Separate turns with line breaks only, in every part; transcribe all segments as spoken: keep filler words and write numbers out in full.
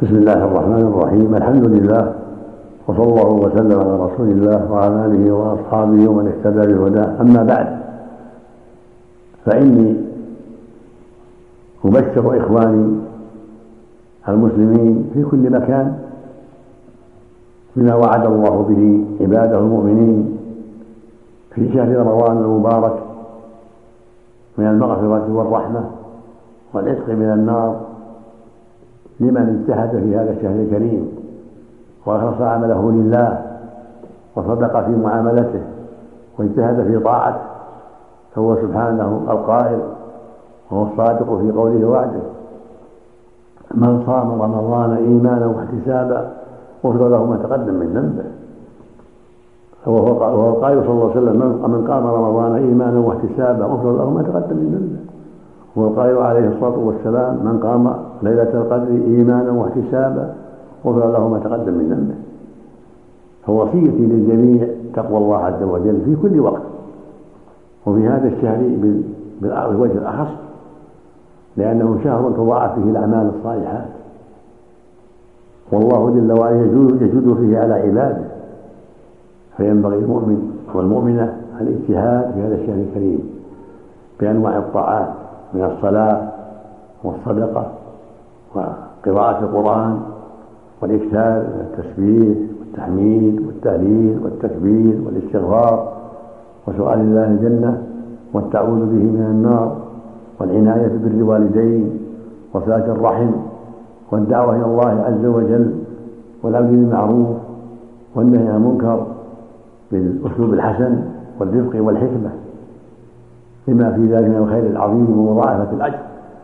بسم الله الرحمن الرحيم. الحمد لله، وصلى الله وسلم على رسول الله وعلى آله وأصحابه ومن اهتدى بهداه. أما بعد، فإني أبشر إخواني المسلمين في كل مكان بما وعد الله به عباده المؤمنين في شهر رمضان المبارك من المغفرة والرحمة والعتق من النار لمن اجتهد في هذا الشهر الكريم وأخلص عمله لله وصدق في معاملته واجتهد في طاعته، فهو سبحانه القائل وهو الصادق في قوله وعده: من صام رمضان إيمانا واحتسابا غفر له ما تقدم من ذنبه. وهو القائل صلى الله عليه وسلم: من قام رمضان إيمانا واحتسابا غفر له ما تقدم من ذنبه. هو القائل عليه الصلاة والسلام: من قام ليلة القدر إيمانا واحتسابا غفر له ما تقدم من ذنبه. فوصيتي للجميع تقوى الله عز وجل في كل وقت، وفي هذا الشهر بالوجه الأخص، لأنه شهر تضاعف فيه الأعمال الصالحات، والله جل وعلا يجود فيه على عباده، فينبغي المؤمن والمؤمنة الاجتهاد في هذا الشهر الكريم بأنواع الطاعات من الصلاة والصدقة وقراءة القرآن والإكثار من التسبيح والتحميد والتهليل والتكبير والاستغفار وسؤال الله الجنة والتعوذ به من النار والعناية بالوالدين وصلة الرحم والدعوة إلى الله عز وجل والأمر بالمعروف والنهي عن المنكر بالأسلوب الحسن والرفق والحكمة، لما في ذلك من الخير العظيم ومضاعفة الأجر.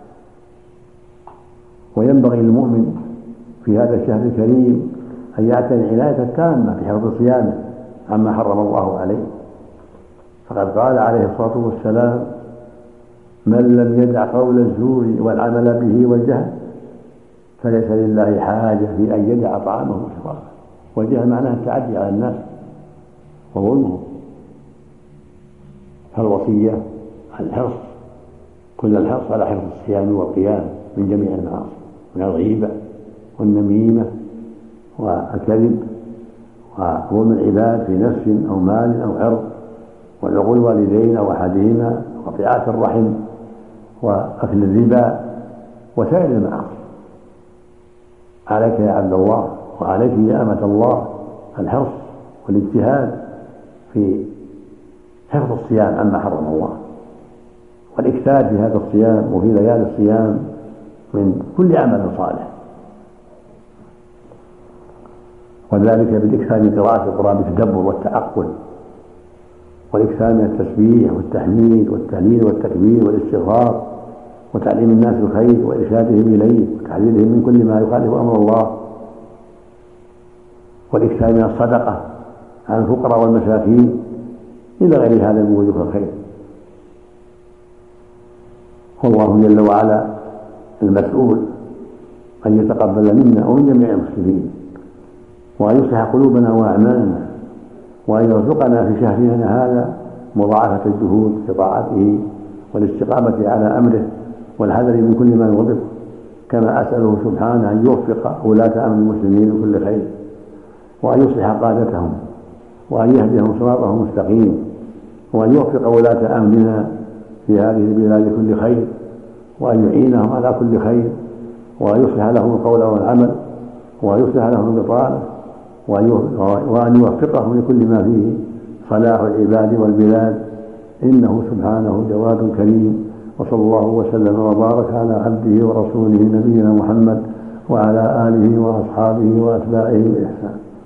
وينبغي للمؤمن في هذا الشهر الكريم أن يعتني عناية التامة في حفظ صيامه عما حرم الله عليه، فقد قال عليه الصلاة والسلام: من لم يدع قول الزور والعمل به والجهل فليس لله حاجة في أن يدع طعامه وشرابه. والجهل معناه التعدي على الناس وظلمهم، فالوصية الحرص، كل الحرص على حفظ الصيام والقيام من جميع المعاصي، من الغيبة والنميمة والكذب وظلم العباد في نفس أو مال أو عرض والعقوق الوالدين أو أحدهما وقطيعة الرحم وأكل الربا وسائر المعاصي. عليك يا عبد الله وعليك يا أمة الله الحرص والاجتهاد في حفظ الصيام عما حرم الله، والإكثار في هذا الصيام وفي ليالي الصيام من كل عمل صالح، وذلك بالإكثار من قراءة القرآن بالتدبر والتعقل، والإكثار من التسبيح والتحميد والتهليل والتكبير والاستغفار وتعليم الناس الخير وإرشادهم إليه وتحذيرهم من كل ما يخالف أمر الله، والإكثار من الصدقة عن الفقراء والمساكين إلى غير هذا من وجوه الخير. والله جل وعلا المسؤول أن يتقبل منا ومن جميع المسلمين، وأن يصلح قلوبنا وأعمالنا، وأن يرزقنا في شهرنا هذا مضاعفة الجهود في طاعته والاستقامة على أمره والحذر من كل ما يغضب، كما أسأله سبحانه أن يوفق ولاة أمر المسلمين لكل خير، وأن يصلح قادتهم، وأن يهديهم صراطه المستقيم، وأن يوفق ولاة أمرنا في هذه البلاد كل خير، وأن يعينهم على كل خير، وأن يصلح لهم القول والعمل، وأن يصلح لهم البطانة، وأن يوفقهم لكل ما فيه صلاح العباد والبلاد، إنه سبحانه جواد كريم. وصلى الله وسلم وبارك على عبده ورسوله نبينا محمد وعلى آله وأصحابه وأتباعه بإحسان.